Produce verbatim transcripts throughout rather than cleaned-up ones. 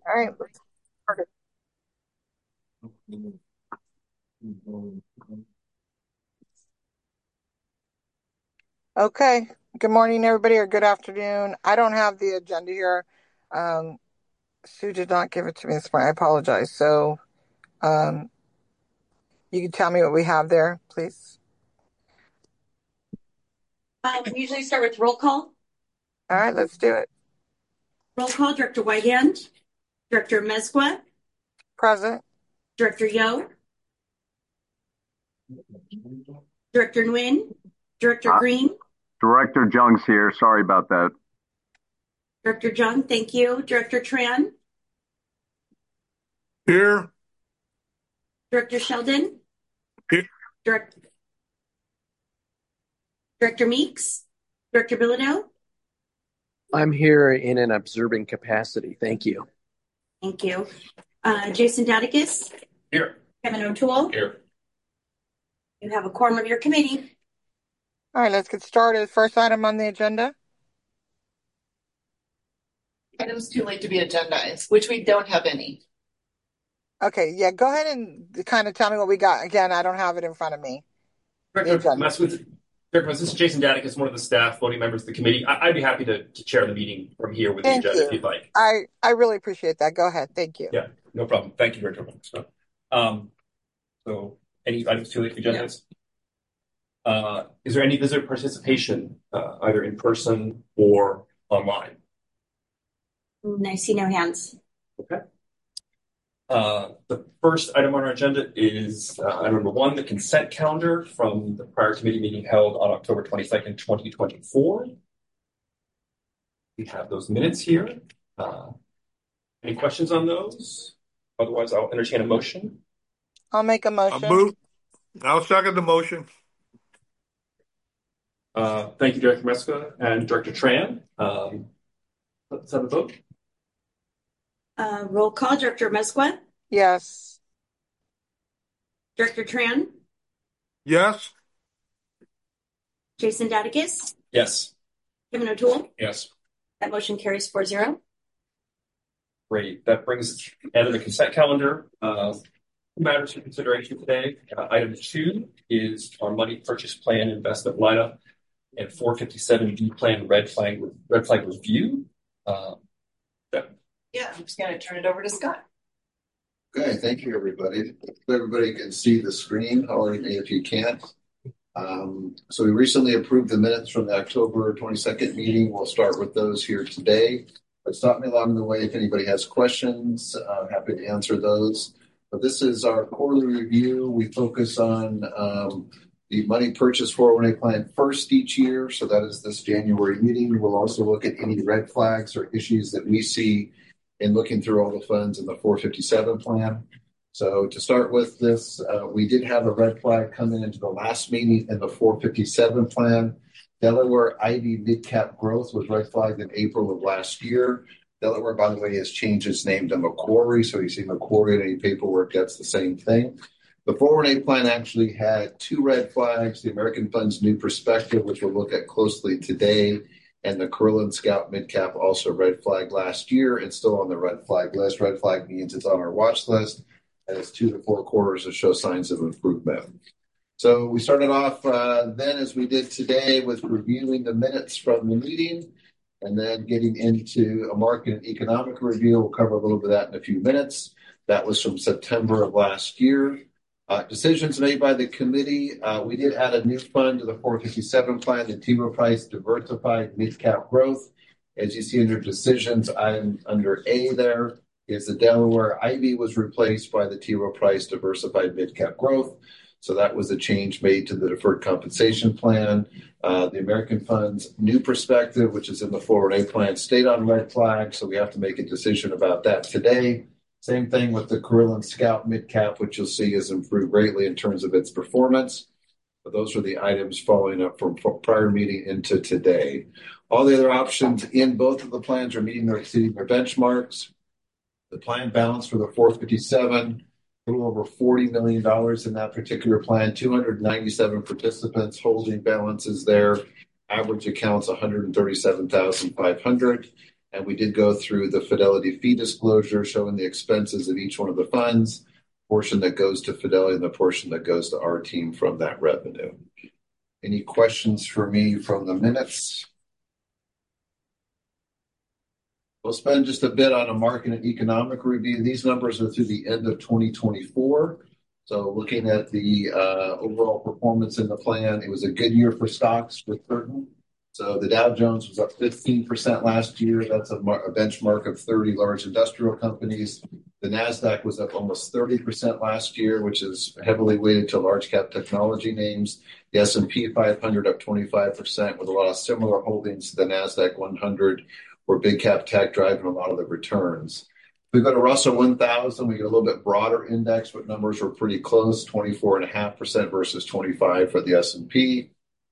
All right, let's start it. Okay. Good morning, everybody, or good afternoon. I don't have the agenda here. Um, Sue did not give it to me this morning. I apologize. So, um, you can tell me what we have there, please. Um, we usually start with roll call. All right, let's do it. Roll call, Director Whitehand, Director Mezqua, Present. Director Yo, Director Nguyen, Director Uh, Green, Director Jung's here. Sorry about that. Director Jung, thank you. Director Tran, Here. Director Sheldon, Here. Direct, Director Meeks, Director Bilodeau. I'm here in an observing capacity. Thank you. Thank you. Uh, Jason Dadakis. Here. Kevin O'Toole. Here. You have a quorum of your committee. All right, let's get started. First item on the agenda. Items too late to be agendized, which we don't have any. Okay, yeah, go ahead and kind of tell me what we got. Again, I don't have it in front of me. Director Mezqua, Director Mezqua, this is Jason Dadakis, one of the staff voting members of the committee. I, I'd be happy to, to chair the meeting from here with Thank the agenda you. if you'd like. I, I really appreciate that. Go ahead. Thank you. Yeah, no problem. Thank you, Director Mezqua. Um, so, any items too late to be agendized? Yeah. Uh, is there any visitor participation, uh, either in person or online? I see no hands. Okay. Uh, the first item on our agenda is uh, item number one, the consent calendar from the prior committee meeting held on October twenty-second, twenty twenty-four. We have those minutes here. Uh, any questions on those? Otherwise, I'll entertain a motion. I'll make a motion. I'll, move. I'll second the motion. Uh, thank you, Director Mezqua and Director Tran. Um, let's have a vote. Uh, roll call, Director Mezqua. Yes. Director Tran. Yes. Jason Dadakis. Yes. Kevin O'Toole. Yes. That motion carries four zero. Great. That brings the end of the consent calendar. Uh, matters for consideration today. Uh, item two is our money purchase plan investment lineup and four fifty-seven D plan red flag red flag review. Uh, Yeah, I'm just going to turn it over to Scott. Okay, thank you, everybody. Everybody can see the screen, or if you can't. Um, so we recently approved the minutes from the October twenty-second meeting. We'll start with those here today. But stop me along the way if anybody has questions. I'm happy to answer those. But this is our quarterly review. We focus on um, the money purchase four oh one A plan first each year. So that is this January meeting. We'll also look at any red flags or issues that we see in looking through all the funds in the four fifty-seven plan. So to start with this, uh, we did have a red flag coming into the last meeting in the four fifty-seven plan. Delaware Ivy Midcap Growth was red flagged in April of last year. Delaware, by the way, has changed its name to Macquarie. So you see Macquarie in any paperwork, that's the same thing. The four oh one A plan actually had two red flags, the American Funds New Perspective, which we'll look at closely today, and the Curlin Scout Midcap also red flag last year and still on the red flag list. Red flag means it's on our watch list, and it's two to four quarters to show signs of improvement. So we started off uh, then, as we did today, with reviewing the minutes from the meeting and then getting into a market and economic review. We'll cover a little bit of that in a few minutes. That was from September of last year. Uh, decisions made by the committee. Uh, we did add a new fund to the four fifty-seven plan, the T. Rowe Price Diversified Midcap Growth. As you see under decisions, I'm under A there is the Delaware Ivy was replaced by the T. Rowe Price Diversified Midcap Growth. So that was a change made to the deferred compensation plan. Uh, the American Funds New Perspective, which is in the four oh one A plan, stayed on red flag. So we have to make a decision about that today. Same thing with the Carillon Scout Midcap, which you'll see has improved greatly in terms of its performance. But those are the items following up from prior meeting into today. All the other options in both of the plans are meeting or exceeding their benchmarks. The plan balance for the four fifty-seven, a little over forty million dollars in that particular plan, two hundred ninety-seven participants holding balances there. Average accounts one hundred thirty-seven thousand five hundred. And we did go through the Fidelity fee disclosure showing the expenses of each one of the funds, portion that goes to Fidelity and the portion that goes to our team from that revenue. Any questions for me from the minutes? We'll spend just a bit on a market and economic review. These numbers are through the end of twenty twenty-four. So looking at the uh, overall performance in the plan, it was a good year for stocks for certain. So the Dow Jones was up fifteen percent last year. That's a, mar- a benchmark of thirty large industrial companies. The NASDAQ was up almost thirty percent last year, which is heavily weighted to large cap technology names. The S and P five hundred up twenty-five percent with a lot of similar holdings to the NASDAQ one hundred, where big cap tech driving a lot of the returns. If we go to Russell one thousand, we get a little bit broader index, but numbers were pretty close, twenty-four point five percent versus twenty-five for the S and P.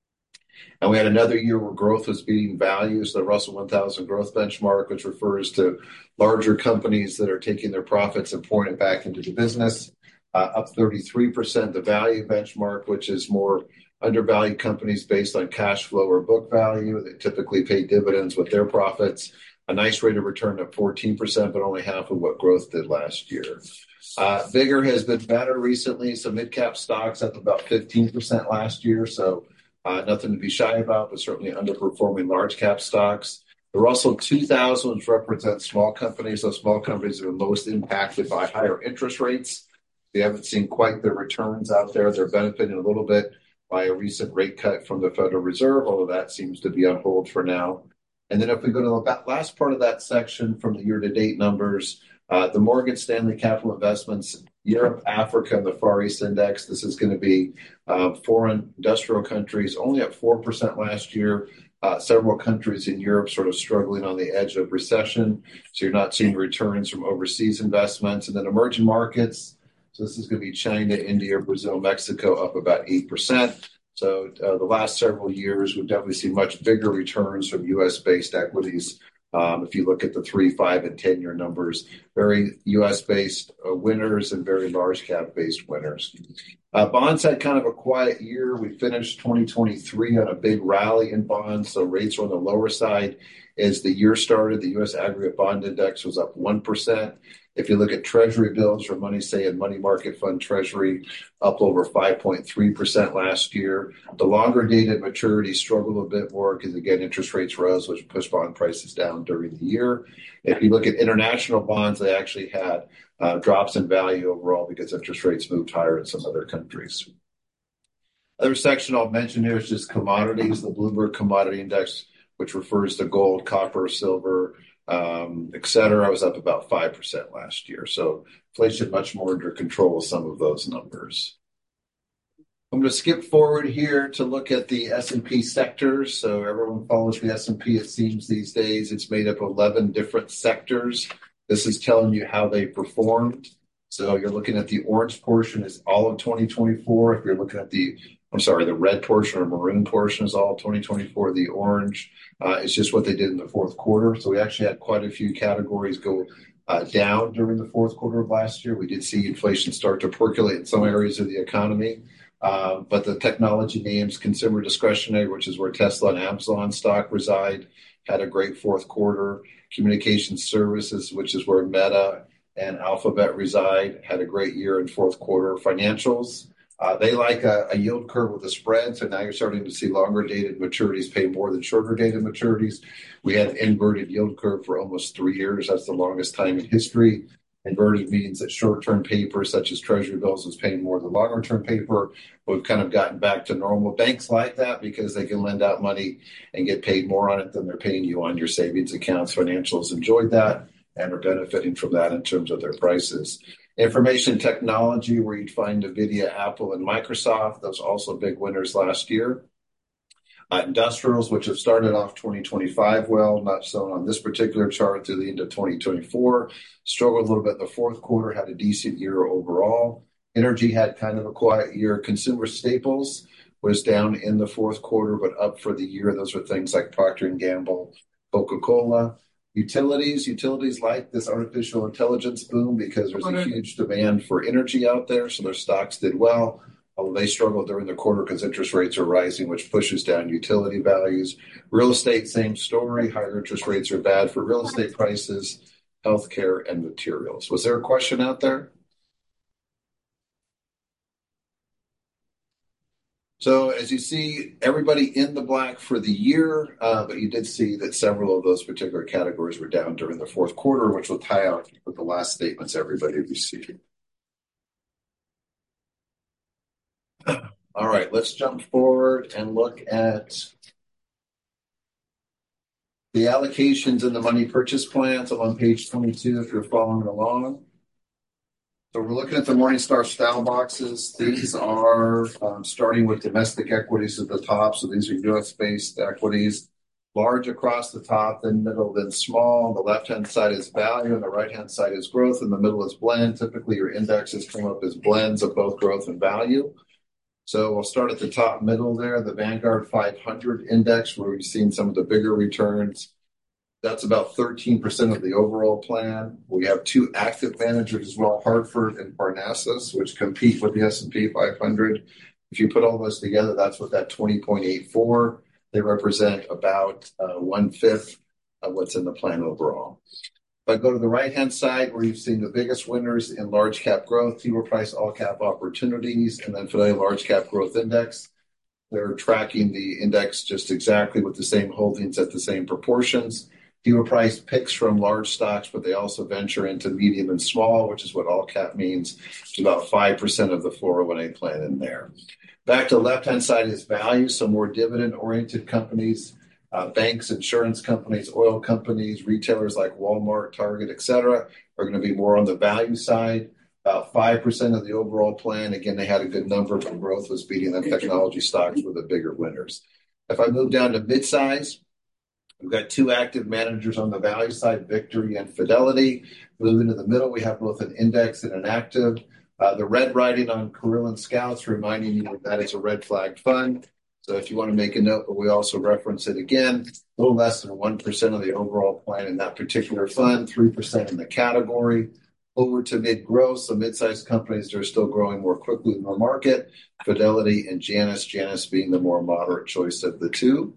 And we had another year where growth was beating value. So the Russell one thousand growth benchmark, which refers to larger companies that are taking their profits and pouring it back into the business, uh, up thirty-three percent. The value benchmark, which is more undervalued companies based on cash flow or book value. They typically pay dividends with their profits. A nice rate of return of fourteen percent, but only half of what growth did last year. Uh, Vigor has been better recently. So mid-cap stocks up about fifteen percent last year. So uh, nothing to be shy about, but certainly underperforming large cap stocks. The Russell two thousand, which represents small companies. Those small companies are most impacted by higher interest rates. They haven't seen quite the returns out there. They're benefiting a little bit by a recent rate cut from the Federal Reserve, although that seems to be on hold for now. And then if we go to the last part of that section from the year-to-date numbers, uh, the Morgan Stanley Capital Investments, Europe, Africa, and the Far East Index, this is going to be uh, foreign industrial countries, only at four percent last year. Uh, several countries in Europe sort of struggling on the edge of recession. So you're not seeing returns from overseas investments. And then emerging markets, so this is going to be China, India, Brazil, Mexico, up about eight percent. So uh, the last several years, we've definitely seen much bigger returns from U S-based equities. Um, if you look at the three, five, and ten-year numbers, very U S-based uh, winners and very large cap-based winners. Uh, bonds had kind of a quiet year. We finished twenty twenty-three on a big rally in bonds, so rates were on the lower side. As the year started, the U S aggregate bond index was up one percent. If you look at treasury bills or money, say in money market fund treasury, up over five point three percent last year. The longer dated maturities struggled a bit more because, again, interest rates rose, which pushed bond prices down during the year. If you look at international bonds, they actually had uh, drops in value overall because interest rates moved higher in some other countries. Other section I'll mention here is just commodities, the Bloomberg Commodity Index, which refers to gold, copper, silver, um, et cetera, was up about five percent last year. So inflation much more under control with some of those numbers. I'm going to skip forward here to look at the S and P sectors. So everyone follows the S and P, it seems, these days. It's made up of eleven different sectors. This is telling you how they performed. So you're looking at the orange portion is all of twenty twenty-four. If you're looking at the I'm sorry, the red portion or maroon portion is all twenty twenty-four. The orange uh, is just what they did in the fourth quarter. So we actually had quite a few categories go uh, down during the fourth quarter of last year. We did see inflation start to percolate in some areas of the economy. Uh, but the technology names, consumer discretionary, which is where Tesla and Amazon stock reside, had a great fourth quarter. Communication services, which is where Meta and Alphabet reside, had a great year in fourth quarter. Financials, Uh, they like a, a yield curve with a spread, so now you're starting to see longer dated maturities pay more than shorter dated maturities. We had an inverted yield curve for almost three years. That's the longest time in history. Inverted means that short-term paper, such as treasury bills, is paying more than longer-term paper. We've kind of gotten back to normal. Banks like that because they can lend out money and get paid more on it than they're paying you on your savings accounts. Financials enjoyed that and are benefiting from that in terms of their prices. Information technology, where you'd find NVIDIA, Apple, and Microsoft. Those are also big winners last year. Uh, industrials, which have started off twenty twenty-five well, not shown on this particular chart through the end of twenty twenty-four. Struggled a little bit in the fourth quarter, had a decent year overall. Energy had kind of a quiet year. Consumer staples was down in the fourth quarter, but up for the year. Those are things like Procter and Gamble, Coca-Cola. Utilities, utilities like this artificial intelligence boom because there's a huge demand for energy out there, so their stocks did well. although they struggle during the quarter because interest rates are rising, which pushes down utility values. Real estate, same story. Higher interest rates are bad for real estate prices, healthcare, and materials. Was there a question out there? So as you see, everybody in the black for the year, uh, but you did see that several of those particular categories were down during the fourth quarter, which will tie out with the last statements everybody received. All right, let's jump forward and look at the allocations in the money purchase plans. I'm on page twenty-two if you're following along. So we're looking at the Morningstar style boxes. These are um, starting with domestic equities at the top. So these are U S-based equities, large across the top, then middle, then small. On the left-hand side is value, and the right-hand side is growth. In the middle is blend. Typically, your indexes come up as blends of both growth and value. So we'll start at the top middle there, the Vanguard five hundred index, where we've seen some of the bigger returns. That's about thirteen percent of the overall plan. We have two active managers as well, Hartford and Parnassus, which compete with the S and P five hundred. If you put all those together, that's what that twenty point eight four. They represent about uh, one-fifth of what's in the plan overall. If I go to the right-hand side, where you've seen the biggest winners in large cap growth, T. Rowe Price all cap opportunities, and then Fidelity large cap growth index. They're tracking the index just exactly with the same holdings at the same proportions. T. Rowe Price picks from large stocks, but they also venture into medium and small, which is what all cap means. It's about five percent of the four oh one A plan in there. Back to the left-hand side is value, some more dividend-oriented companies, uh, banks, insurance companies, oil companies, retailers like Walmart, Target, et cetera, are going to be more on the value side. About five percent of the overall plan. Again, they had a good number, but growth was beating them. Technology stocks were the bigger winners. If I move down to midsize, we've got two active managers on the value side, Victory and Fidelity. Moving to the middle, we have both an index and an active. Uh, the red writing on Carillon Scouts, reminding you that it's a red flagged fund. So if you want to make a note, but we also reference it again, a little less than one percent of the overall plan in that particular fund, three percent in the category. Over to mid-growth, so mid-sized companies that are still growing more quickly in the market, Fidelity and Janus, Janus being the more moderate choice of the two.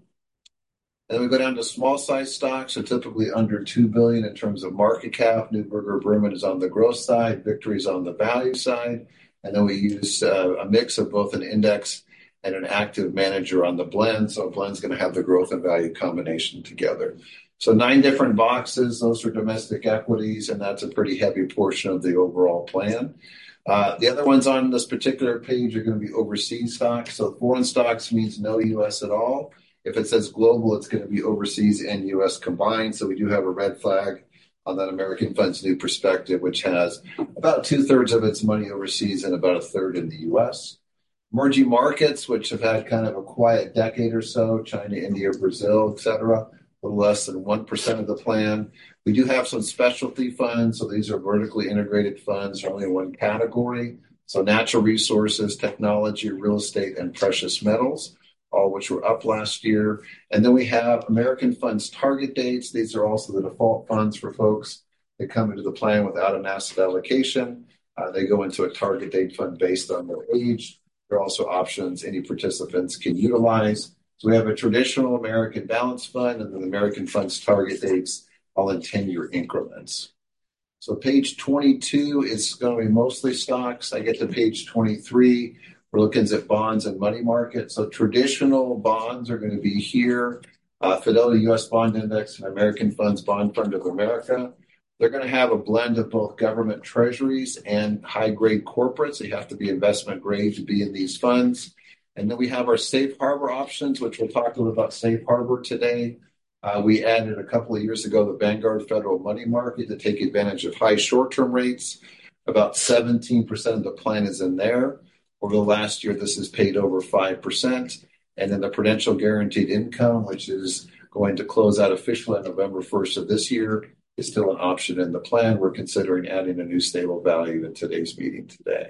Then we go down to small-sized stocks, so typically under two billion dollars in terms of market cap. Neuberger Berman is on the growth side, Victory is on the value side, and then we use uh, a mix of both an index and an active manager on the blend, so a blend's going to have the growth and value combination together. So nine different boxes, those are domestic equities, and that's a pretty heavy portion of the overall plan. Uh, the other ones on this particular page are going to be overseas stocks. So foreign stocks means no U S at all. If it says global, it's going to be overseas and U S combined. So we do have a red flag on that American Fund's New Perspective, which has about two-thirds of its money overseas and about a third in the U S. Emerging markets, which have had kind of a quiet decade or so, China, India, Brazil, et cetera, a little less than one percent of the plan. We do have some specialty funds, so these are vertically integrated funds, are only in one category. So natural resources, technology, real estate, and precious metals, all which were up last year. And then we have American Funds target dates. These are also the default funds for folks that come into the plan without an asset allocation. Uh, they go into a target date fund based on their age. There are also options any participants can utilize. So we have a traditional American Balance Fund and then American Funds target dates all in ten-year increments. So page twenty-two is going to be mostly stocks. I get to page twenty-three. We're looking at bonds and money market. So traditional bonds are going to be here. Uh, Fidelity U S Bond Index and American Funds Bond Fund of America. They're going to have a blend of both government treasuries and high-grade corporates. They have to be investment grade to be in these funds. And then we have our safe harbor options, which we'll talk a little about safe harbor today. Uh, we added a couple of years ago the Vanguard Federal Money Market to take advantage of high short-term rates. About seventeen percent of the plan is in there. Over the last year, this has paid over five percent. And then the Prudential Guaranteed Income, which is going to close out officially on November first of this year, is still an option in the plan. We're considering adding a new stable value in today's meeting today.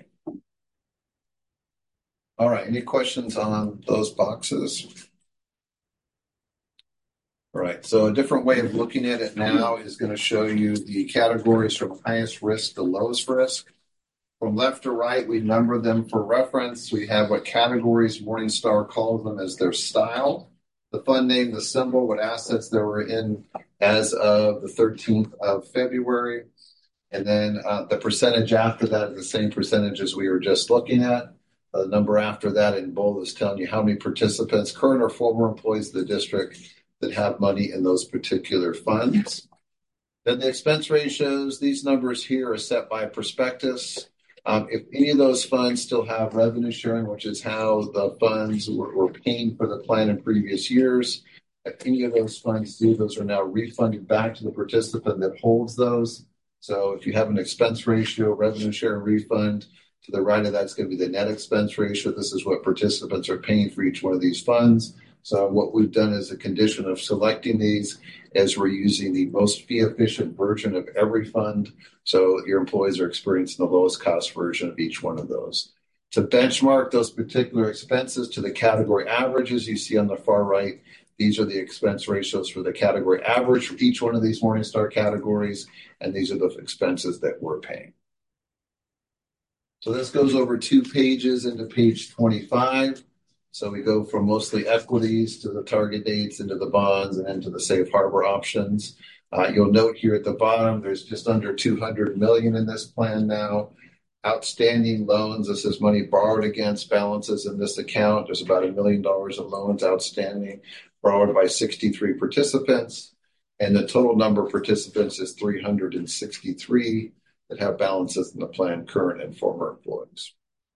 All right, any questions on those boxes? All right, so a different way of looking at it now is going to show you the categories from highest risk to lowest risk. From left to right, we number them for reference. We have what categories Morningstar calls them as their style. The fund name, the symbol, what assets they were in as of the thirteenth of February. And then uh, the percentage after that is the same percentage as we were just looking at. The number after that in bold is telling you how many participants, current or former employees of the district, that have money in those particular funds. Then the expense ratios, these numbers here are set by prospectus. Um, if any of those funds still have revenue sharing, which is how the funds were, were paying for the plan in previous years, if any of those funds do, those are now refunded back to the participant that holds those. So if you have an expense ratio, revenue share refund, to the right of that's going to be the net expense ratio. This is what participants are paying for each one of these funds. So what we've done as a condition of selecting these is we're using the most fee-efficient version of every fund. So your employees are experiencing the lowest cost version of each one of those. To benchmark those particular expenses to the category averages you see on the far right, these are the expense ratios for the category average for each one of these Morningstar categories, and these are the expenses that we're paying. So this goes over two pages into page twenty-five. So we go from mostly equities to the target dates into the bonds and into the safe harbor options. Uh, you'll note here at the bottom, there's just under two hundred million dollars in this plan now. Outstanding loans, this is money borrowed against balances in this account. There's about a million dollars of loans outstanding, borrowed by sixty-three participants. And the total number of participants is three hundred sixty-three that have balances in the plan, current and former employees.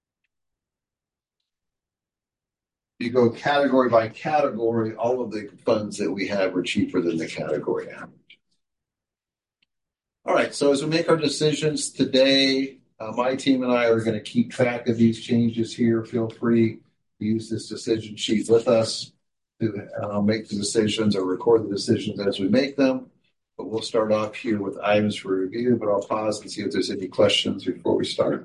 You go category by category, all of the funds that we have are cheaper than the category average. All right, so as we make our decisions today, uh, my team and I are going to keep track of these changes here. Feel free to use this decision sheet with us to uh, make the decisions or record the decisions as we make them. But we'll start off here with items for review, but I'll pause and see if there's any questions before we start.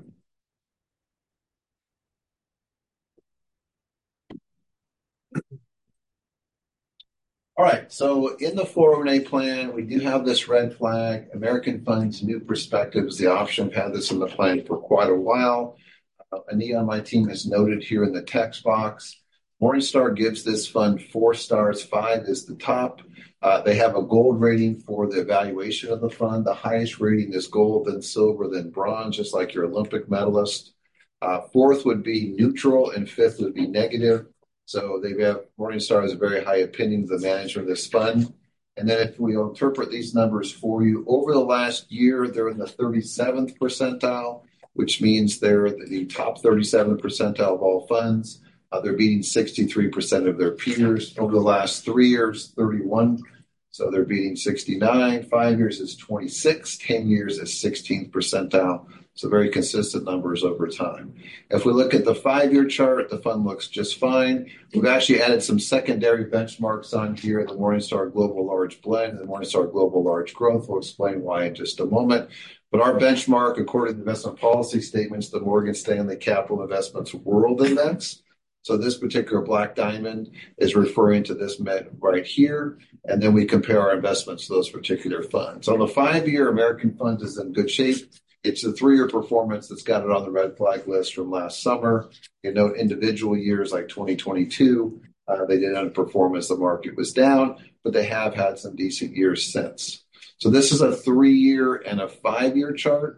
All right, so in the four oh one A plan, we do have this red flag, American Funds, New Perspectives. The option had this in the plan for quite a while. Uh, Anita on my team has noted here in the text box, Morningstar gives this fund four stars, five is the top. Uh, they have a gold rating for the evaluation of the fund. The highest rating is gold, then silver, then bronze, just like your Olympic medalist. Uh, fourth would be neutral, and fifth would be negative. So they have Morningstar has a very high opinion of the management of this fund. And then if we interpret these numbers for you, over the last year, they're in the thirty-seventh percentile, which means they're the top thirty-seventh percentile of all funds. Uh, they're beating sixty-three percent of their peers. Over the last three years, thirty-one. So they're beating sixty-nine. Five years is twenty-six. Ten years is sixteenth percentile. So very consistent numbers over time. If we look at the five-year chart, the fund looks just fine. We've actually added some secondary benchmarks on here, the Morningstar Global Large Blend and the Morningstar Global Large Growth. We'll explain why in just a moment. But our benchmark, according to the investment policy statements, the Morgan Stanley Capital Investments World Index. So this particular black diamond is referring to this met right here. And then we compare our investments to those particular funds. On the five-year, American Funds is in good shape. It's the three-year performance that's got it on the red flag list from last summer. You note individual years like twenty twenty-two, uh, they did underperform as the market was down, but they have had some decent years since. So this is a three-year and a five-year chart.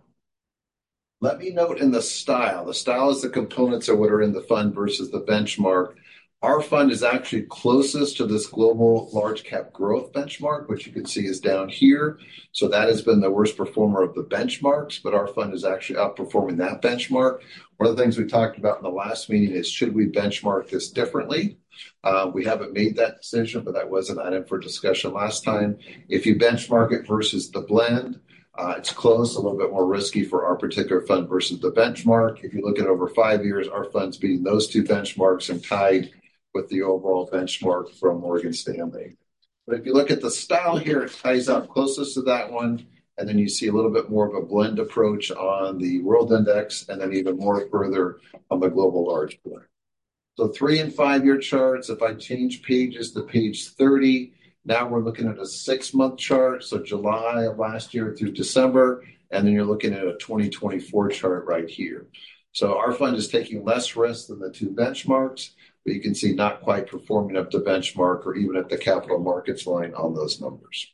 Let me note in the style. The style is the components of what are in the fund versus the benchmark. Our fund is actually closest to this global large cap growth benchmark, which you can see is down here. So that has been the worst performer of the benchmarks, but our fund is actually outperforming that benchmark. One of the things we talked about in the last meeting is, should we benchmark this differently? Uh, we haven't made that decision, but that was an item for discussion last time. If you benchmark it versus the blend, Uh, it's close, a little bit more risky for our particular fund versus the benchmark. If you look at over five years, our fund's beating those two benchmarks and tied with the overall benchmark from Morgan Stanley. But if you look at the style here, it ties up closest to that one. And then you see a little bit more of a blend approach on the world index, and then even more further on the global large blend. So three and five year charts. If I change pages to page thirty, now we're looking at a six-month chart, so July of last year through December, And then you're looking at a twenty twenty-four chart right here. So our fund is taking less risk than the two benchmarks, but you can see not quite performing up to benchmark or even at the capital markets line on those numbers.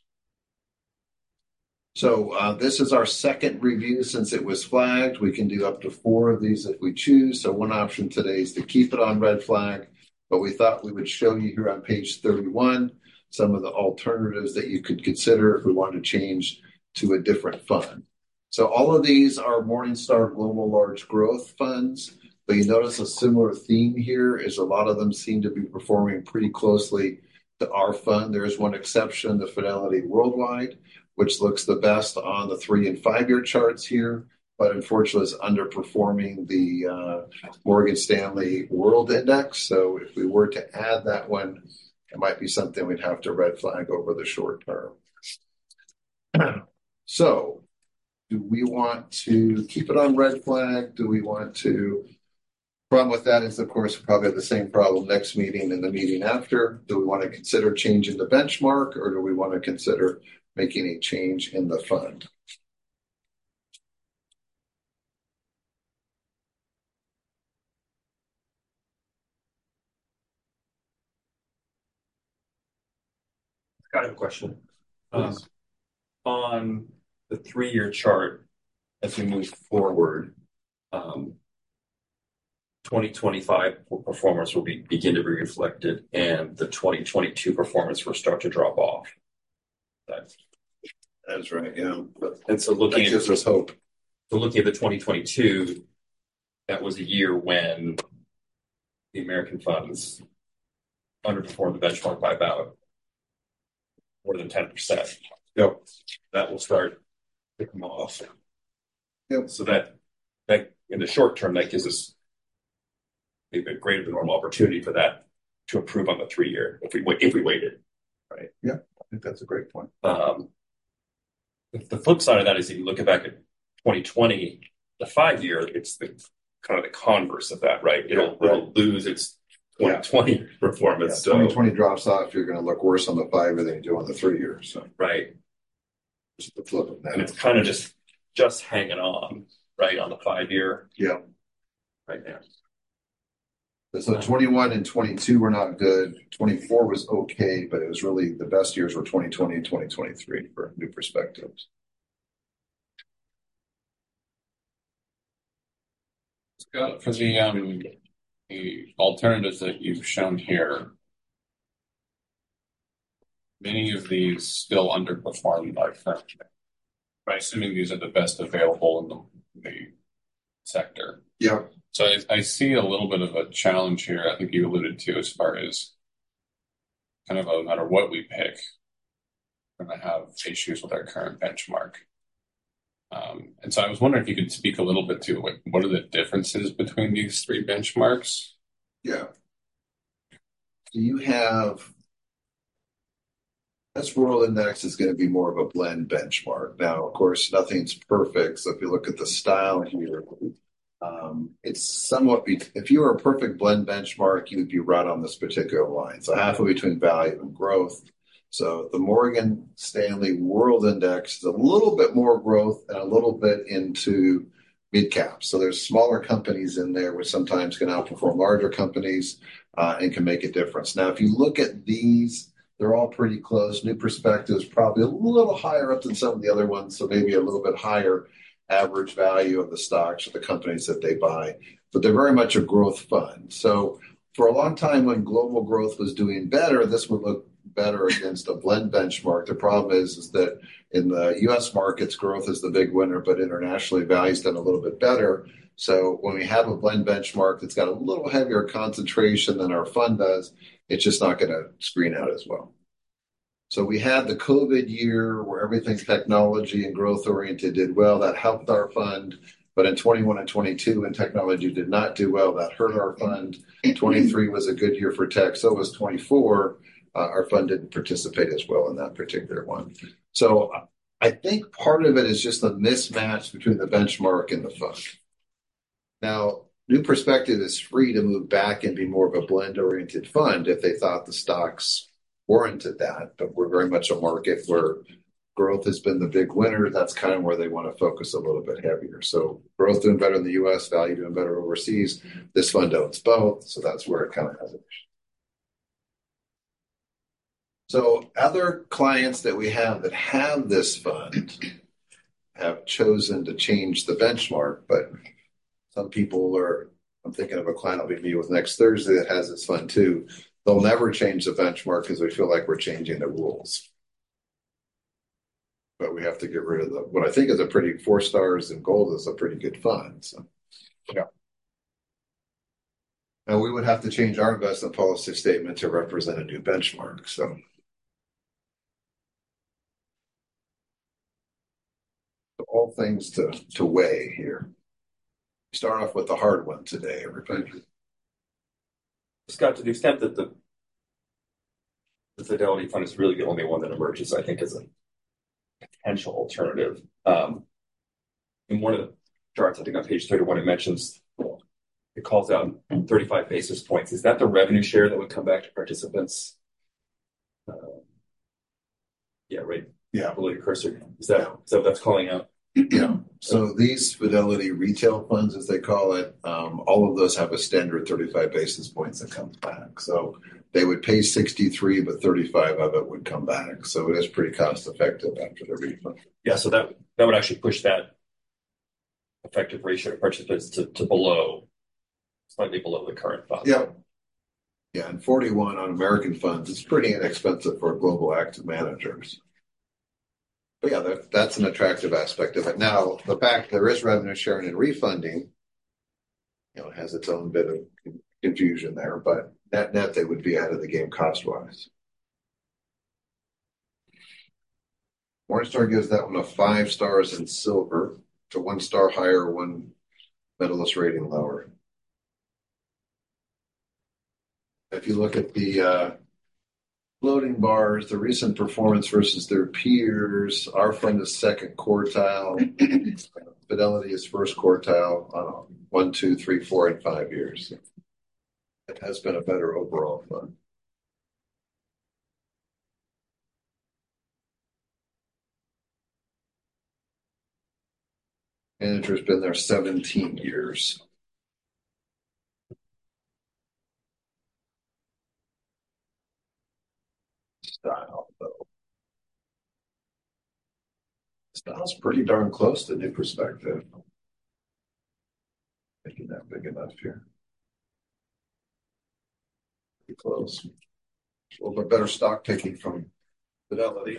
So uh, this is our second review since it was flagged. We can do up to four of these if we choose. So one option today is to keep it on red flag, but we thought we would show you here on page thirty-one some of the alternatives that you could consider if we wanted to change to a different fund. So all of these are Morningstar Global Large Growth funds, but you notice a similar theme here is a lot of them seem to be performing pretty closely to our fund. There is one exception, the Fidelity Worldwide, which looks the best on the three and five year charts here, but unfortunately is underperforming the uh, Morgan Stanley World Index. So if we were to add that one, it might be something we'd have to red flag over the short term. So do we want to keep it on red flag? Do we want to? Problem with that is, of course, we probably have the same problem next meeting and the meeting after. Do we want to consider changing the benchmark, or do we want to consider making a change in the fund? I have a question. Um, on the three-year chart, as we move forward, um, twenty twenty-five performance will be, begin to be reflected, and the twenty twenty-two performance will start to drop off. That's, That's right, yeah. But and so looking that at gives us hope. So looking at the twenty twenty-two, that was a year when the American funds underperformed the benchmark by about more than ten percent. Yep. That will start to come off. Yep. So that, that in the short term, that gives us a bit greater than normal opportunity for that to improve on the three year if we wait, if we waited. Right. Yeah, I think that's a great point. Um, the flip side of that is if you look back at twenty twenty, the five year, it's the kind of the converse of that, right? It'll, Yeah, right. it'll lose its twenty twenty yeah. performance. Yeah, twenty twenty so, drops off, you're going to look worse on the five year than you do on the three year. So right. Just the flip of that. And it's kind of just just hanging on, right, on the five year. Yeah. Right now. So twenty-one and twenty-two were not good. twenty-four was okay, but it was really the best years were twenty twenty and twenty twenty-three for new perspectives. Scott, for the um the alternatives that you've shown here, many of these still underperform by currently. By assuming these are the best available in the, the sector. Yeah. So I, I see a little bit of a challenge here. I think you alluded to as far as kind of a, no matter what we pick, we're going to have issues with our current benchmark. Um, and so I was wondering if you could speak a little bit to like, what are the differences between these three benchmarks? Yeah. Do you have this world index is going to be more of a blend benchmark. Now, of course, nothing's perfect. So if you look at the style here, um, it's somewhat, be- if you were a perfect blend benchmark, you would be right on this particular line. So halfway between value and growth. So the Morgan Stanley World Index is a little bit more growth and a little bit into mid caps. So there's smaller companies in there which sometimes can outperform larger companies uh, and can make a difference. Now, if you look at these, they're all pretty close. New Perspectives probably a little higher up than some of the other ones, so maybe a little bit higher average value of the stocks or the companies that they buy. But they're very much a growth fund. So for a long time when global growth was doing better, this would look better against a blend benchmark. The problem is, is that in the U S markets, growth is the big winner, but internationally, value's done a little bit better. So when we have a blend benchmark that's got a little heavier concentration than our fund does, it's just not going to screen out as well. So we had the COVID year where everything technology and growth oriented did well. That helped our fund. But in twenty-one and twenty-two, when technology did not do well, that hurt our fund. twenty-three was a good year for tech. So was twenty-four. Uh, our fund didn't participate as well in that particular one. So I think part of it is just the mismatch between the benchmark and the fund. Now, New Perspective is free to move back and be more of a blend-oriented fund if they thought the stocks warranted that. But we're very much a market where growth has been the big winner. That's kind of where they want to focus a little bit heavier. So growth doing better in the U S, value doing better overseas. This fund owns both, so that's where it kind of has it. So other clients that we have that have this fund have chosen to change the benchmark, but some people are, I'm thinking of a client I'll be meeting with next Thursday that has this fund too. They'll never change the benchmark because we feel like we're changing the rules. But we have to get rid of the, what I think is a pretty, four stars and gold is a pretty good fund. So, yeah. And we would have to change our investment policy statement to represent a new benchmark. So, all things to, to weigh here. Start off with the hard one today, everybody. Scott, to the extent that the the Fidelity Fund is really the only one that emerges, I think, as a potential alternative. Um, in one of the charts, I think on page thirty-one, it mentions it calls out thirty-five basis points. Is that the revenue share that would come back to participants? Uh, yeah, right. Yeah, below your cursor. Is that is that what that's calling out? Yeah. So these Fidelity retail funds, as they call it, um, all of those have a standard thirty-five basis points that comes back. So they would pay sixty-three, but thirty-five of it would come back. So it is pretty cost effective after the refund. Yeah. So that that would actually push that effective ratio of participants to, to below, slightly below the current fund. Yeah. Yeah. And forty-one on American funds is pretty inexpensive for global active managers. But yeah, that, that's an attractive aspect of it. Now, the fact there is revenue sharing and refunding, you know, has its own bit of confusion there, but net net, they would be out of the game cost wise. Morningstar gives that one a five stars in silver, to one star higher, one medalist rating lower. If you look at the uh, floating bars, the recent performance versus their peers, our fund is second quartile. Fidelity is first quartile on one, two, three, four, and five years. It has been a better overall fund. Manager's been there seventeen years. Style, though. Style's pretty darn close to New Perspective. Making that big enough here. Pretty close. A little bit better stock taking from Fidelity.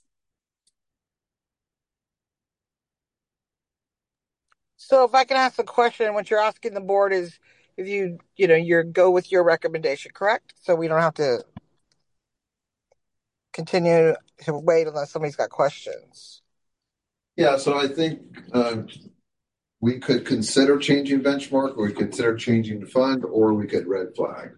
So if I can ask the question, what you're asking the board is if you, you know, you go with your recommendation, correct? So we don't have to continue to wait unless somebody's got questions. Yeah, so I think uh, we could consider changing benchmark, or we could consider changing the fund, or we could red flag.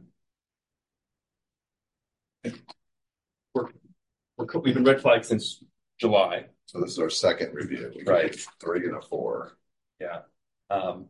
We're, we're, we've been red flagged since July. So this is our second review. We right. Three and a four. Yeah. Um,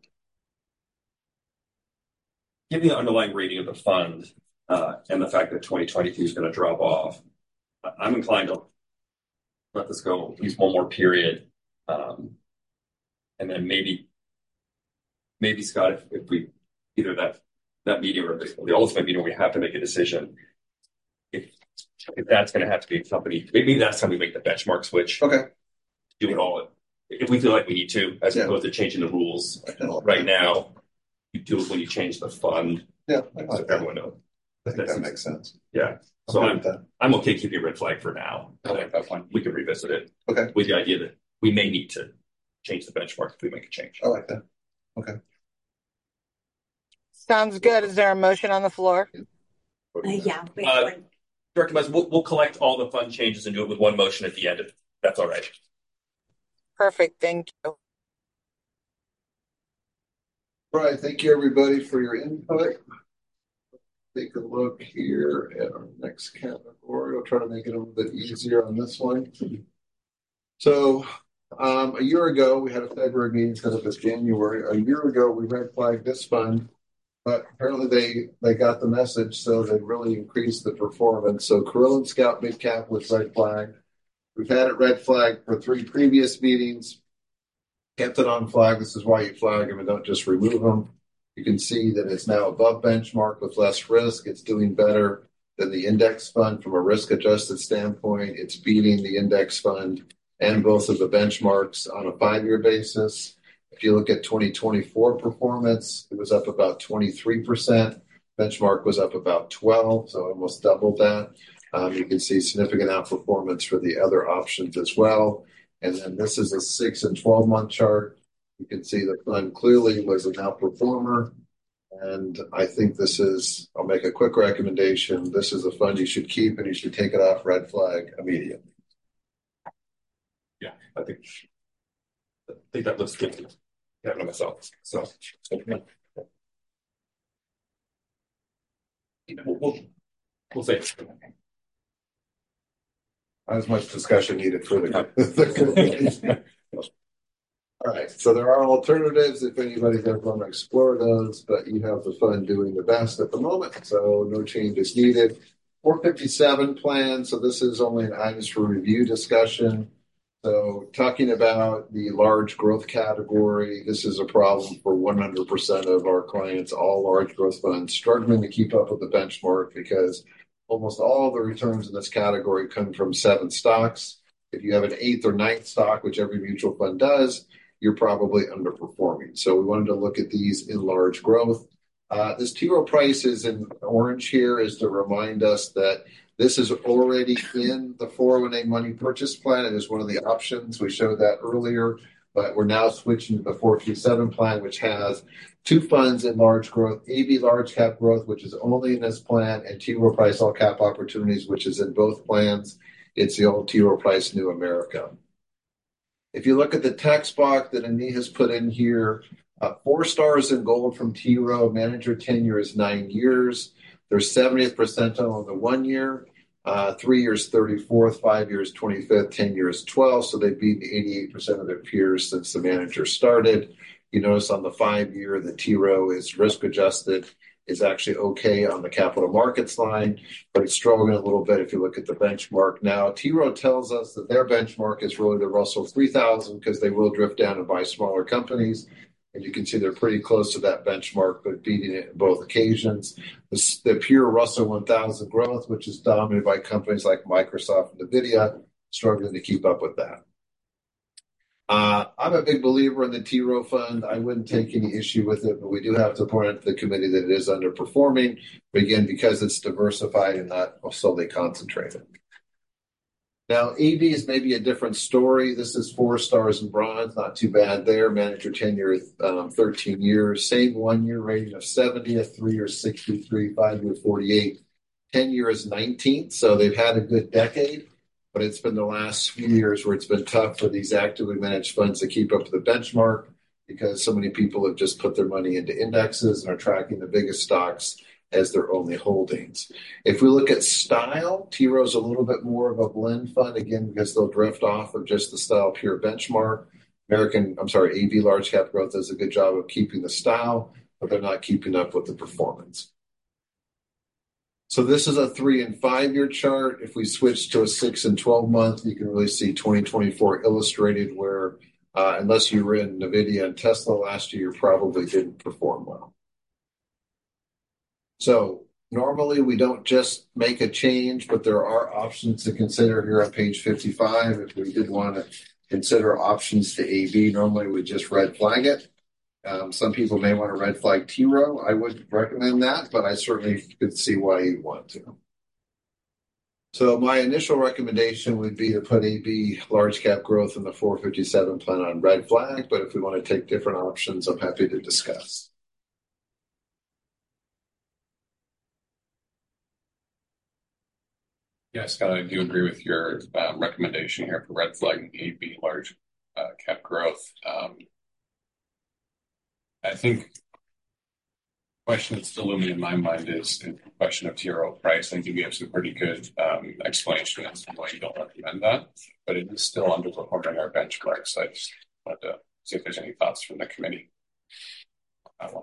given the underlying rating of the fund uh, and the fact that twenty twenty-two is going to drop off, I'm inclined to let this go at least one more period. Um, and then maybe, maybe Scott, if, if we, either that, that meeting or the, the ultimate meeting, we have to make a decision. If, if that's going to have to be accompanied, maybe that's how we make the benchmark switch. Okay. Do it all. If we feel like we need to, as yeah. opposed to changing the rules right now, you do it when you change the fund. Yeah. I so everyone knows. I think that makes sense. Yeah. So I'm, I'm okay keeping a red flag for now. I like that one. We can revisit it. Okay. With the idea that we may need to change the benchmark if we make a change. I like that. Okay. Sounds good. Is there a motion on the floor? Uh, yeah. Uh, Director Mez, we'll, we'll collect all the fund changes and do it with one motion at the end. If that's all right. Perfect. Thank you. All right. Thank you, everybody, for your input. Take a look here at our next category. I'll try to make it a little bit easier on this one. So um, a year ago, we had a February meeting instead of a January. A year ago, we red flagged this fund, but apparently they, they got the message, so they really increased the performance. So Carillon Scout Mid Cap was red flagged. We've had it red flag for three previous meetings. Kept it on flag. This is why you flag them and don't just remove them. You can see that it's now above benchmark with less risk. It's doing better than the index fund from a risk-adjusted standpoint. It's beating the index fund and both of the benchmarks on a five-year basis. If you look at twenty twenty-four performance, it was up about twenty-three percent. Benchmark was up about twelve, so almost doubled that. Um, you can see significant outperformance for the other options as well. And then this is a six and twelve month chart. You can see the fund clearly was an outperformer. And I think this is, I'll make a quick recommendation. This is a fund you should keep and you should take it off red flag immediately. Yeah, I think, I think that looks good. Yeah, I myself. So, we'll, we'll, we'll say it. Not as much discussion needed for the, the All right, so there are alternatives if anybody does want to explore those, but you have the fund doing the best at the moment, so no changes needed. four fifty-seven plan, so this is only an items for review discussion. So talking about the large growth category, this is a problem for one hundred percent of our clients, all large growth funds struggling to keep up with the benchmark because almost all the returns in this category come from seven stocks. If you have an eighth or ninth stock, which every mutual fund does, you're probably underperforming. So we wanted to look at these in large growth. Uh, this T. Rowe Price is in orange here is to remind us that this is already in the four oh one a money purchase plan. It is one of the options. We showed that earlier, but we're now switching to the four twenty-seven plan, which has two funds in large growth, A B Large Cap Growth, which is only in this plan, and T. Rowe Price All Cap Opportunities, which is in both plans. It's the old T. Rowe Price New America. If you look at the text box that Annie has put in here, uh, four stars in gold from T. Rowe, manager tenure is nine years. They're seventieth percentile on the one year, uh, three years thirty-fourth, five years twenty-fifth, ten years twelfth. So they've beaten eighty-eight percent of their peers since the manager started. You notice on the five year, the T. Rowe is risk adjusted, is actually okay on the capital markets line, but it's struggling a little bit if you look at the benchmark. Now, T. Rowe tells us that their benchmark is really the Russell three thousand because they will drift down and buy smaller companies. And you can see they're pretty close to that benchmark, but beating it in both occasions. The, the pure Russell one thousand growth, which is dominated by companies like Microsoft and NVIDIA, struggling to keep up with that. Uh, I'm a big believer in the T. Rowe fund. I wouldn't take any issue with it, but we do have to point out to the committee that it is underperforming, but again, because it's diversified and not solely concentrated. Now, A B is maybe a different story. This is four stars in bronze, not too bad there. Manager tenure, um, thirteen years. Same one-year rating of seventieth, three years sixty-three, five year forty-eight, ten years nineteenth. So they've had a good decade, but it's been the last few years where it's been tough for these actively managed funds to keep up to the benchmark because so many people have just put their money into indexes and are tracking the biggest stocks as their only holdings. If we look at style, T. Rowe's a little bit more of a blend fund, again, because they'll drift off of just the style pure benchmark. American, I'm sorry, A B Large Cap Growth does a good job of keeping the style, but they're not keeping up with the performance. So this is a three and five year chart. If we switch to a six and twelve month, you can really see twenty twenty-four illustrated where uh, unless you were in NVIDIA and Tesla last year, you probably didn't perform well. So normally we don't just make a change, but there are options to consider here on page fifty-five. If we did want to consider options to A B, normally we just red flag it. Um, some people may want to red flag T. Rowe. I would recommend that, but I certainly could see why you want to. So my initial recommendation would be to put A B Large Cap Growth in the four fifty-seven plan on red flag, but if we want to take different options, I'm happy to discuss. Yes, Scott, I do agree with your um, recommendation here for red flagging A B Large uh, Cap Growth. Um, I think the question that's still looming in my mind is the question of T. Rowe Price. I think you have some pretty good um, explanation as to why you don't recommend that, but it is still underperforming our benchmarks. So I just wanted to see if there's any thoughts from the committee. Uh,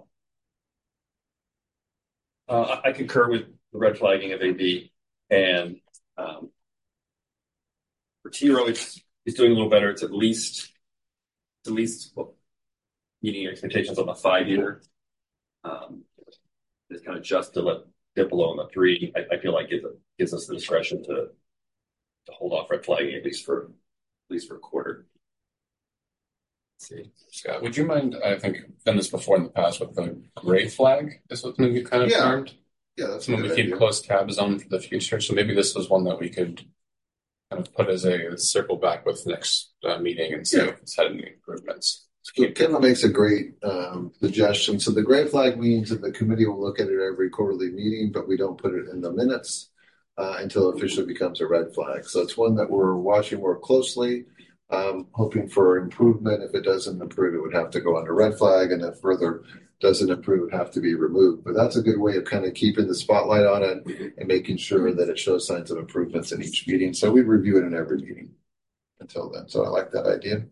I concur with the red flagging of A B, and um, For T Rowe, it's, it's doing a little better. It's at least, it's at least well, meeting expectations on the five year. Um, it's kind of just to let dip below on the three. I, I feel like it gives us the discretion to to hold off red flagging at least for at least for a quarter. Let's see, Scott, would you mind? I think I've done this before in the past with the gray flag. Is something we kind of Yeah. termed. Yeah, that's Something we a good keep idea. close tabs on for the future. So maybe this was one that we could kind of put as a circle back with next uh, meeting and see Yeah. if it's had any improvements. So Kendall makes a great um, suggestion. So the gray flag means that the committee will look at it every quarterly meeting, but we don't put it in the minutes uh, until it officially becomes a red flag. So it's one that we're watching more closely, um, hoping for improvement. If it doesn't improve, it would have to go under red flag, and if further doesn't improve, it would have to be removed. But that's a good way of kind of keeping the spotlight on it and making sure that it shows signs of improvements in each meeting. So we review it in every meeting until then. So I like that idea.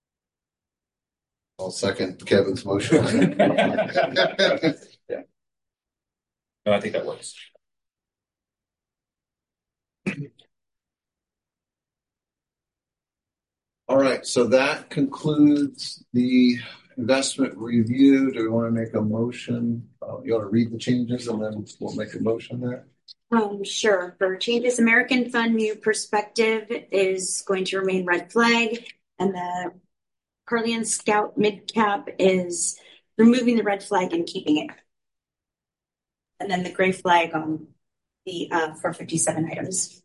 I'll second Kevin's motion. yeah. No, I think that works. All right, so that concludes the investment review. Do we want to make a motion? Uh, you want to read the changes and then we'll make a motion there? Um, sure. For changes, American Fund New Perspective is going to remain red flag, and the Carlian Scout mid cap is removing the red flag and keeping it. And then the gray flag on the uh, four fifty-seven items.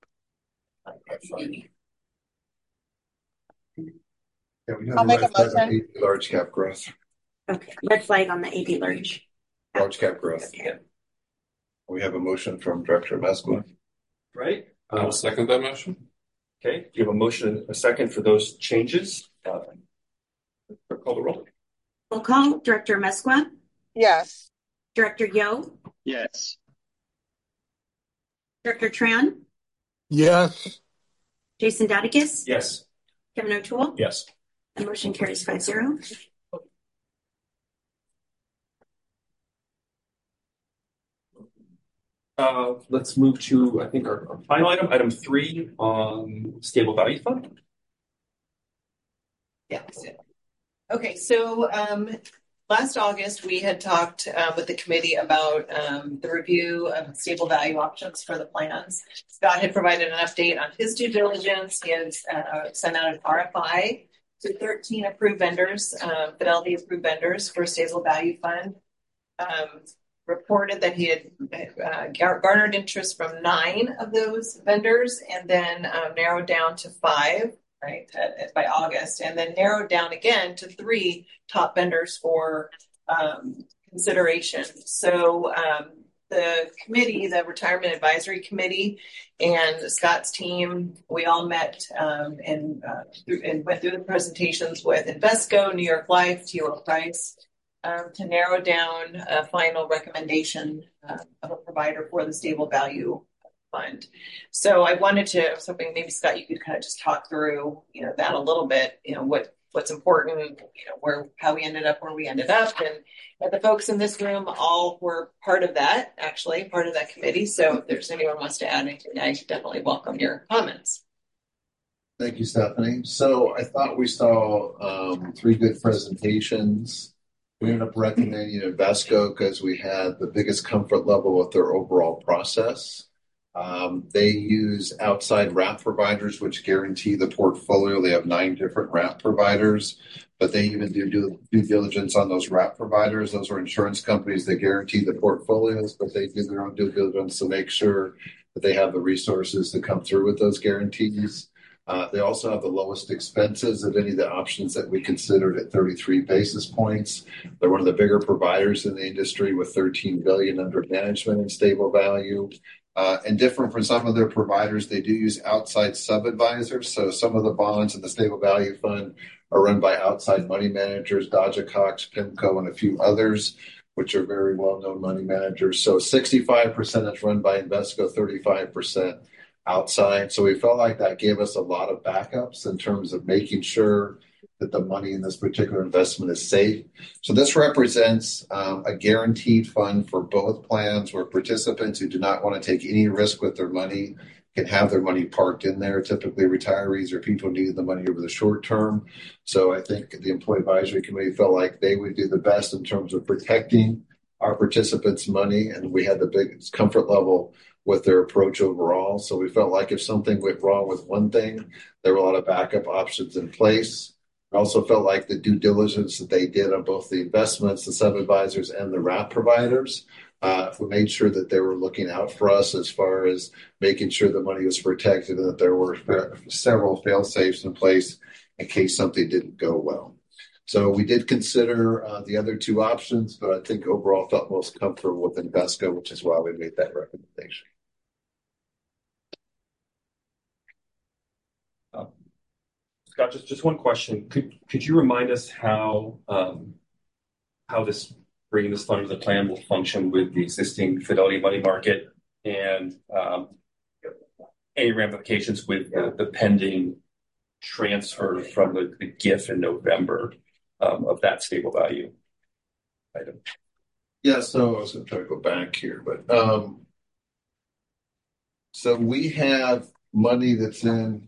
Yeah, we have I'll a make red a flag on motion. A D large cap growth. Okay. Red flag on the A D large. Large cap growth. Okay. We have a motion from Director Mesqua. Right. I'll Uh, second that motion. okay. You have a motion, a second for those changes. Uh, call the roll. Roll call. Director Mesqua. Yes. Director Yo. Yes. Director Tran. Yes. Jason Dadakis. Yes. Kevin O'Toole. Yes. The motion carries five zero. Uh, let's move to, I think, our, our final item, item three on stable value fund. Yeah. Okay, so um, last August, we had talked uh, with the committee about um, the review of stable value options for the plans. Scott had provided an update on his due diligence. He has uh, sent out an R F I to thirteen approved vendors, uh, Fidelity approved vendors for stable value fund. Um, reported that he had uh, garnered interest from nine of those vendors and then um, narrowed down to five. Right, at, at, by August, and then narrowed down again to three top vendors for um, consideration. So um, the committee, the Retirement Advisory Committee, and Scott's team, we all met um, and, uh, through, and went through the presentations with Invesco, New York Life, T. Rowe Price, um, to narrow down a final recommendation uh, of a provider for the stable value fund. So I wanted to, I was hoping maybe Scott, you could kind of just talk through, you know, that a little bit, you know, what, what's important, you know, where, how we ended up where we ended up. And, and the folks in this room all were part of that, actually part of that committee. So if there's anyone who wants to add anything, I definitely welcome your comments. Thank you, Stephanie. So I thought we saw um, three good presentations. We ended up recommending Invesco because we had the biggest comfort level with their overall process. Um, they use outside wrap providers, which guarantee the portfolio. They have nine different wrap providers, but they even do due, due diligence on those wrap providers. Those are insurance companies that guarantee the portfolios, but they do their own due diligence to make sure that they have the resources to come through with those guarantees. Uh, they also have the lowest expenses of any of the options that we considered at thirty-three basis points. They're one of the bigger providers in the industry with thirteen billion dollars under management and stable value. Uh, and different from some of their providers, they do use outside sub-advisors. So some of the bonds in the Stable Value Fund are run by outside money managers, Dodge Cox, PIMCO, and a few others, which are very well-known money managers. So sixty-five percent is run by Invesco, thirty-five percent outside. So we felt like that gave us a lot of backups in terms of making sure that the money in this particular investment is safe. So this represents um, a guaranteed fund for both plans where participants who do not want to take any risk with their money can have their money parked in there. Typically retirees or people needing the money over the short term. So I think the Employee Advisory Committee felt like they would do the best in terms of protecting our participants' money, and we had the biggest comfort level with their approach overall. So we felt like if something went wrong with one thing, there were a lot of backup options in place. I also felt like the due diligence that they did on both the investments, the sub-advisors, and the wrap providers, uh, we made sure that they were looking out for us as far as making sure the money was protected and that there were several fail-safes in place in case something didn't go well. So we did consider uh, the other two options, but I think overall felt most comfortable with Invesco, which is why we made that recommendation. Uh, Scott, just, just one question. Could could you remind us how um, how this bringing this fund to the plan will function with the existing Fidelity money market and um, any ramifications with the, the pending transfer from the, the G I F in November um, of that stable value item? Yeah, so I was going to try to go back here, but um, so we have money that's in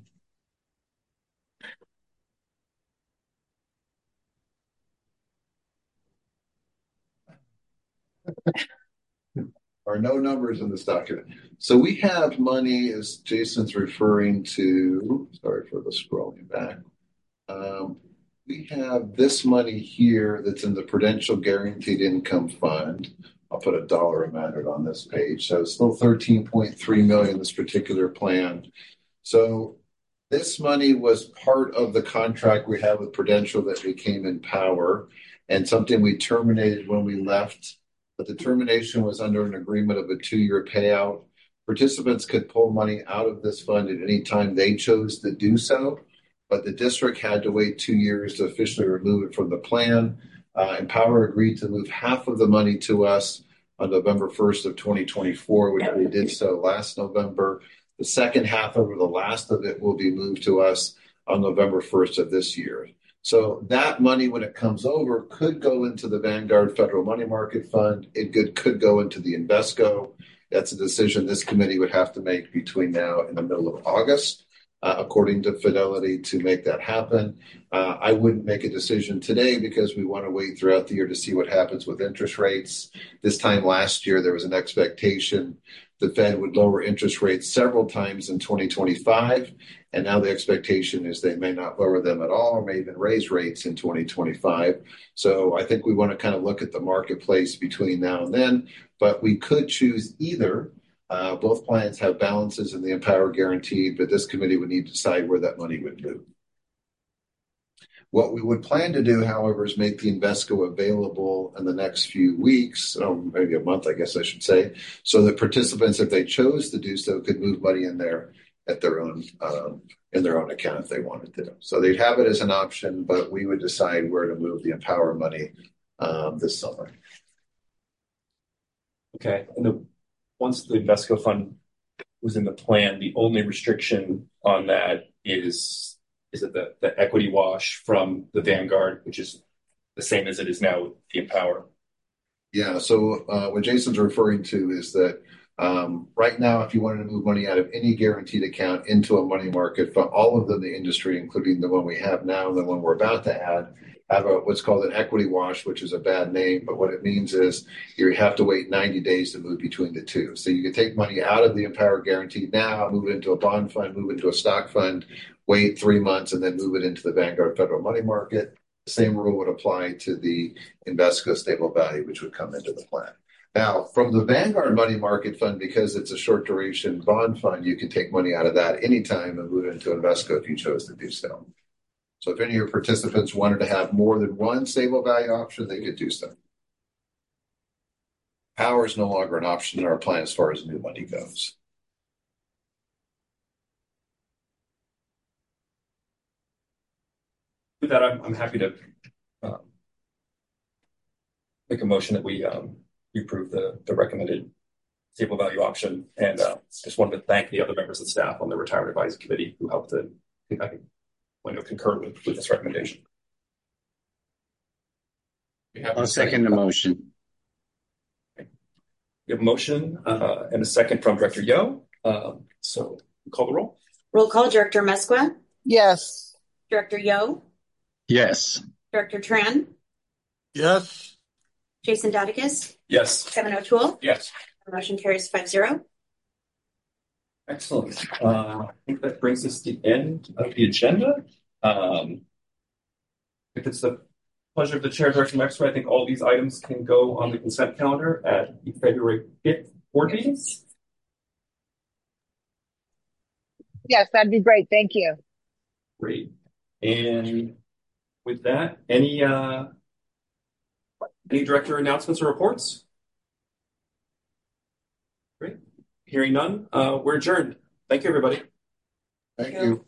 are no numbers in this document. So we have money, as Jason's referring to, sorry for the scrolling back. Um, we have this money here that's in the Prudential Guaranteed Income Fund. I'll put a dollar amount on this page. So it's still thirteen point three million dollars, this particular plan. So this money was part of the contract we had with Prudential that became Empower, and something we terminated when we left. But the termination was under an agreement of a two-year payout. Participants could pull money out of this fund at any time they chose to do so, but the district had to wait two years to officially remove it from the plan. Uh, Empower agreed to move half of the money to us on November first of twenty twenty-four, which we did so last November. The second half over the last of it will be moved to us on November first of this year. So that money, when it comes over, could go into the Vanguard Federal Money Market Fund. It could, could go into the Invesco. That's a decision this committee would have to make between now and the middle of August, uh, according to Fidelity, to make that happen. Uh, I wouldn't make a decision today because we want to wait throughout the year to see what happens with interest rates. This time last year, there was an expectation the Fed would lower interest rates several times in twenty twenty-five. And now the expectation is they may not lower them at all or may even raise rates in twenty twenty-five. So I think we want to kind of look at the marketplace between now and then, but we could choose either. Uh, both plans have balances in the Empower Guaranteed, but this committee would need to decide where that money would move. What we would plan to do, however, is make the Invesco available in the next few weeks, or maybe a month, I guess I should say, so that participants, if they chose to do so, could move money in there at their own um, in their own account if they wanted to. So they'd have it as an option, but we would decide where to move the Empower money um, this summer. Okay, and the, once the Invesco fund was in the plan, the only restriction on that is is it the, the equity wash from the Vanguard, which is the same as it is now with the Empower. Yeah, so uh, what Jason's referring to is that Um, right now, if you wanted to move money out of any guaranteed account into a money market, for all of them, the industry, including the one we have now and the one we're about to add, have a, what's called an equity wash, which is a bad name. But what it means is you have to wait ninety days to move between the two. So you can take money out of the Empower Guaranteed now, move it into a bond fund, move it into a stock fund, wait three months, and then move it into the Vanguard Federal Money Market. The same rule would apply to the Invesco Stable Value, which would come into the plan. Now, from the Vanguard Money Market Fund, because it's a short duration bond fund, you can take money out of that anytime and move it into Invesco if you chose to do so. So if any of your participants wanted to have more than one stable value option, they could do so. Power is no longer an option in our plan as far as new money goes. With that, I'm, I'm happy to um, make a motion that we um, we approve the, the recommended stable value option, and uh, just wanted to thank the other members of staff on the Retirement Advisory Committee who helped to I think, you know, concur with, with this recommendation. I'll second the motion. We have a motion uh, and a second from Director Yo. Um, so Call the roll. Roll call, Director Mesqua, Yes. Director Yo, Yes. Director Tran, Yes. Jason Dodicus, Yes. Kevin O'Toole. Yes. The motion carries five zero. Excellent. Uh, I think that brings us to the end of the agenda. Um, if it's the pleasure of the chair, Director Maxwell, I think all these items can go on the consent calendar at the February fifth board meetings. Yes, that'd be great. Thank you. Great. And with that, any uh, any director announcements or reports? Great. Hearing none, uh, we're adjourned. Thank you, everybody. Thank you.